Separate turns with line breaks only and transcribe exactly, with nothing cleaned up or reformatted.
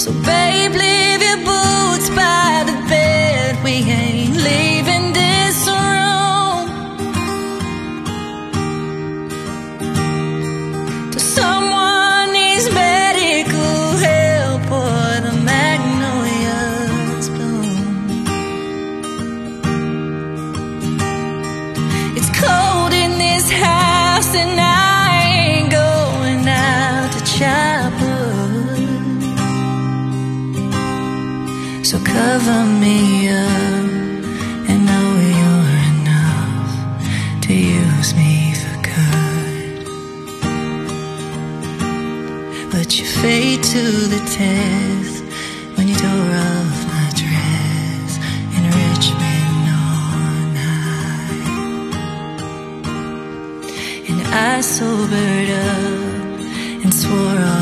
So babe, leave your boots by the bed. We ain't leaving this room. Till someone needs medical help or the magnolias bloom. It's cold in this house and I ain't going out to chop wood. So cover me up and know you're enough to use me for good. But you fade to the test when you tore off my dress in Richmond all night. And I sobered up and swore off